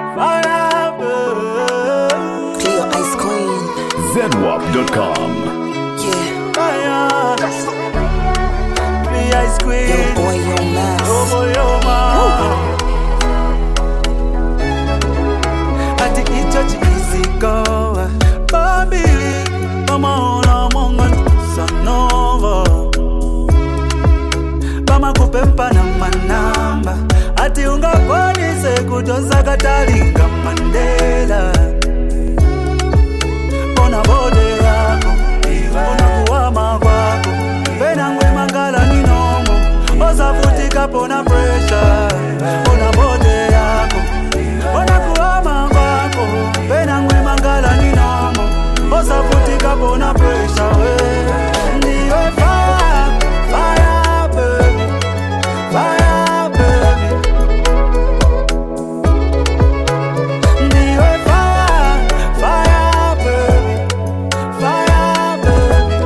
fire, baby. Cleo Ice Queen. ZWAP.com. Yeah. Fire. The Ice Queen. Yo boy, yo mask. Oh boy, yo man. I think it's such easy go. Babili, mama ona monga sanova. Bama kupempa na manamba. Ati ungakwanise kutonza katalinga Mandela. Ona bode yako, ona kuwama kwako. Pena ngwe mangala ni nomo. Oza futika pona pressure. Ona bode yako, ona kuwama kwako. Pena ngwe mangala ni nomo. Oza futika pona pressure. Ndiwe fire, fire baby, fire baby. Ndiwe fire, fire baby, fire baby.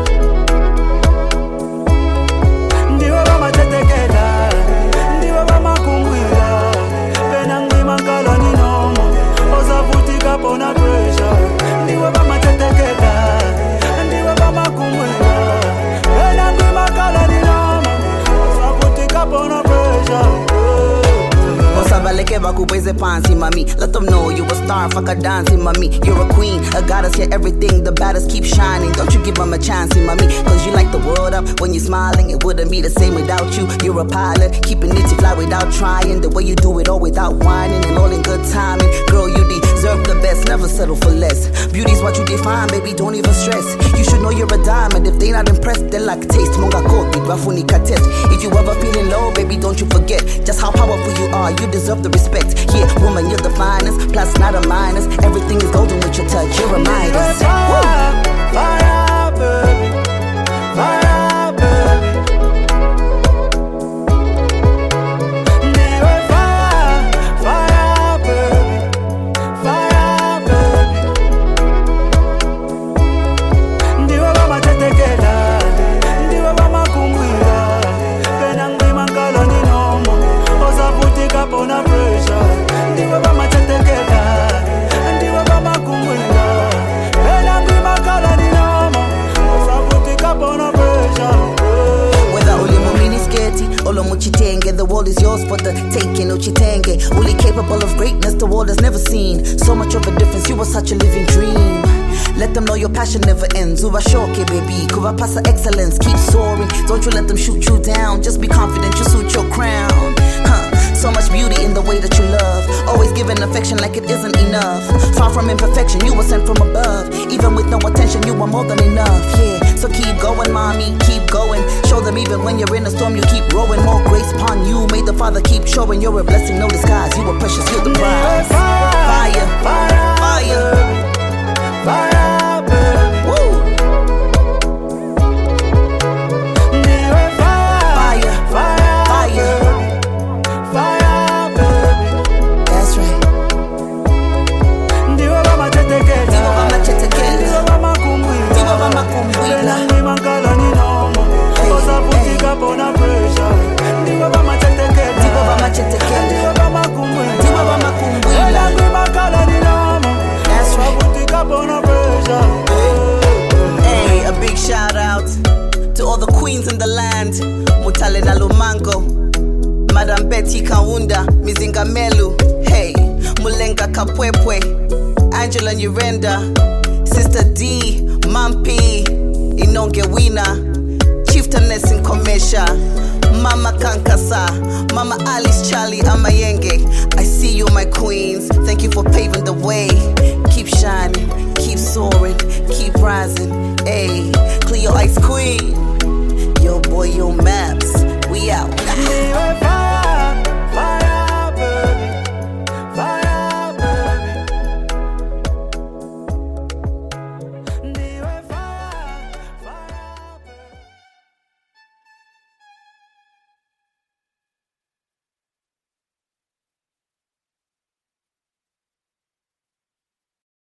Ndiwe bama tetekela, ndiwe bama kungwila. Pena ngwima ngala ni nomo, oza futika pona pressure. Ndiwe bama tetekela, ndiwe bama kungwila. Pena ngwima ngala ni nomo, oza futika pona pressure. Osabaleke bakubweze pansi, mami. Let them know you a star, fuck a dancing, mami. You're a queen, a goddess, yeah, everything. The baddest keep shining. Don't you give them a chance, mami. Cause you light the world up when you're smiling. It wouldn't be the same without you. You're a pilot, keeping it to fly without trying. The way you do it all without whining and all in good timing. Girl, you deserve the best, never settle for less. Beauty's what you define, baby, don't even stress. You should know you're a diamond. If they not impressed, they like taste. Monga kopi, bafunika test. If you ever feeling low, baby, don't you forget just how powerful you are. You deserve the respect. Yeah, woman, you're the finest. Plus, not a minus. Everything is golden with your touch. You're a Midas. Fire, fire, baby, fire, baby. Ndiwe fire, fire, baby, fire, baby. Ndiwe bama tetekela, ndiwe bama kungwila. Pena ngwima ngala ni nomo, oza futika pona pressure. Ndiwe bama tetekela, ndiwe bama kungwila. Pena ngwima ngala ni nomo, oza futika pona pressure. Whether ulimo mini sketi, olo muchitenge, the world is yours for the taking. Uchitenge, only capable of greatness the world has never seen. So much of a difference, you were such a living dream. Let them know your passion never ends. Uba shoke, baby. Kuba pasa excellence, keep soaring. Don't you let them shoot you down. Just be confident, you suit your crown. So much beauty in the way that you love. Always giving affection like it isn't enough. Far from imperfection, you were sent from above. Even with no attention, you were more than enough. Yeah, so keep going, mommy, keep going. Show them even when you're in a storm, you keep rowing. More grace upon you. May the Father keep showing you're a blessing, no disguise. You were precious, you're the prize. Fire, fire, fire, Fire, baby. woo. Ndiwe fire, Fire, fire, fire. fire, baby. That's right. Ndiwe bama tetekela, Ndiwe bama tetekela. ndiwe bama kungwila. Ndiwe bama kungwila. Pena ngwima ngala ni nomo, oza futika pona pressure. Ndiwe bama tetekela, Ndiwe bama tetekela. ndiwe bama kungwila. Ndiwe bama kungwila. Pena ngwima ngala ni nomo, That's oza right. futika pona pressure. Hey, a big shout out to all the queens in the land. Mutale na Lumango, Madam Betty Kaunda, Mizinga Melu, hey, Mulenga Kapwepwe, Angela Nyirenda, Sister D, Mampi, Inonge Wina, Chieftainess in Komesha, Mama Kankasa, Mama Alice Charlie Amayenge. I see you, my queens. Thank you for paving the way. Keep shining, keep soaring, keep rising. Ayy, Cleo Ice Queen.